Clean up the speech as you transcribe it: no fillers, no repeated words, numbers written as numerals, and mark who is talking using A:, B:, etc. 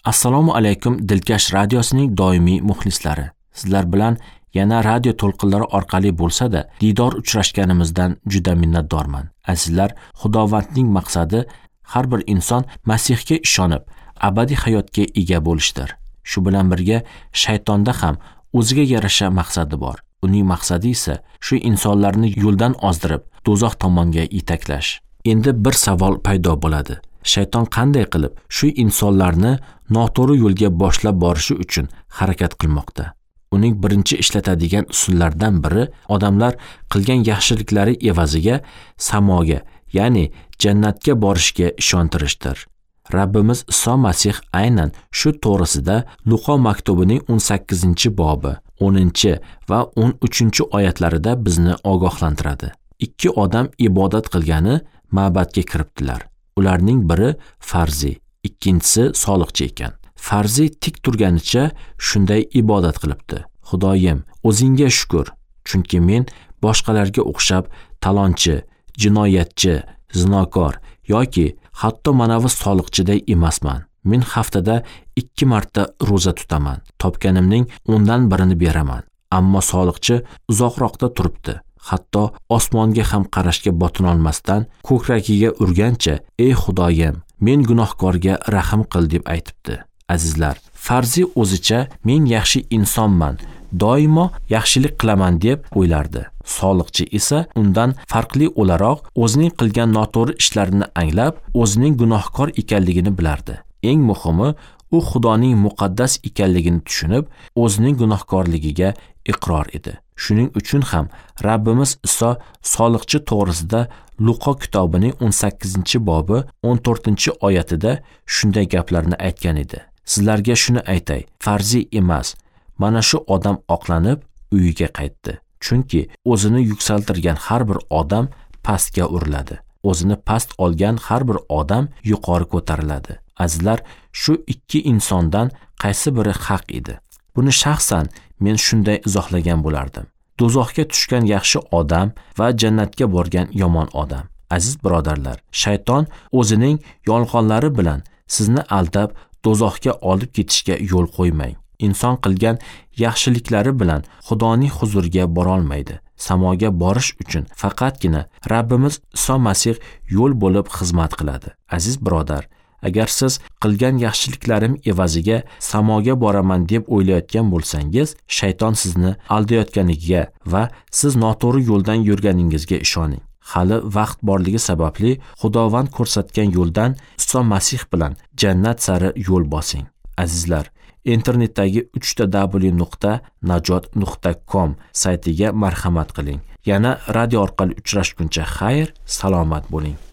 A: Assalomu alaykum Dilkash radiosining doimiy muxlislari. Sizlar bilan yana radio to'lqinlari orqali bo'lsa-da, diydor uchrashganimizdan juda minnatdorman. Azizlar, Xudovandning maqsadi har bir inson Masihga ishonib, abadiy hayotga ega bo'lishdir. Shu bilan birga shaytonda ham o'ziga yarasha maqsadi bor. Uning maqsadi esa shu insonlarni yo'ldan ozdirib, do'zax tomonga yetaklash. Endi bir savol paydo bo'ladi. Shayton qanday qilib shu insonlarni noto'g'ri yo'lga boshlab borishi uchun harakat qilmoqda? Uning birinchi ishlatadigan usullardan biri odamlar qilgan yaxshiliklari evaziga samoga, ya'ni jannatga borishga ishontirishdir. Rabbimiz Iso Masih aynan shu to'g'risida Luqo maktubining 18-bobi, 10 va 13 oyatlarida bizni ogohlantiradi. Ikki odam ibodat qilgani ma'batga kiribdilar. Ularning biri Farzi, ikkinchisi soliqchi ekan. Farzi tik turganicha shunday ibodat qilibdi. Xudoyim, o'zingga shukr, chunki men boshqalarga o'xshab talonchi, jinoyatchi, zinokor yoki hatto manavi soliqchiday emasman. Men haftada 2 marta roza tutaman. Topganimning 10dan birini beraman. Ammo soliqchi uzoqroqda turibdi. Hatto osmonga ham qarashga botina olmasdan ko'kragiga urgancha, "Ey Xudoyim, men gunohkorga rahm qil" deb aytibdi. Azizlar, Farzi o'zicha men yaxshi insonman, doimo yaxshilik qilaman deb o'ylardi. Soliqchi esa undan farqli o'laroq o'zining qilgan noto'g'ri ishlarini anglab, o'zining gunohkor ekanligini bilardi. Eng muhimi, u Xudoning muqaddas ekanligini tushunib, o'zining gunohkorligiga iqror edi. Shuning uchun ham Rabbimiz Iso soliqchi to'g'risida Luqo kitobining 18-bobi 14-oyatida shunday gaplarni aytgan edi. Sizlarga shuni aytay, Farzi emas, mana shu odam oqlanib uyiga qaytdi. Chunki o'zini yuksaltirgan har bir odam pastga uriladi. O'zini past olgan har bir odam yuqori ko'tariladi. Azizlar, shu ikki insondan qaysi biri haq edi? Buni shaxsan men shunday izohlagan bo'lardim. Do'zaxga tushgan yaxshi odam va jannatga borgan yomon odam. Aziz birodarlar, shayton o'zining yolg'onlari bilan sizni aldab do'zaxga olib ketishga yo'l qo'ymang. Inson qilgan yaxshiliklari bilan Xudoning huzuriga bora olmaydi. Samoga borish uchun faqatgina Rabbimiz Iso Masih yo'l bo'lib xizmat qiladi. Aziz birodar, agar siz qilgan yaxshiliklarim evaziga samoga boraman deb o'ylayotgan bo'lsangiz, shayton sizni aldayotganiga va siz noto'g'ri yo'ldan yurganingizga ishoning. Hali vaqt borligi sababli Xudovand ko'rsatgan yo'ldan Iso Masih bilan jannat sari yo'l bosing. Azizlar, internetdagi www.najot.com saytiga marhamat qiling. Yana radio orqali uchrashguncha xayr, salomat bo'ling.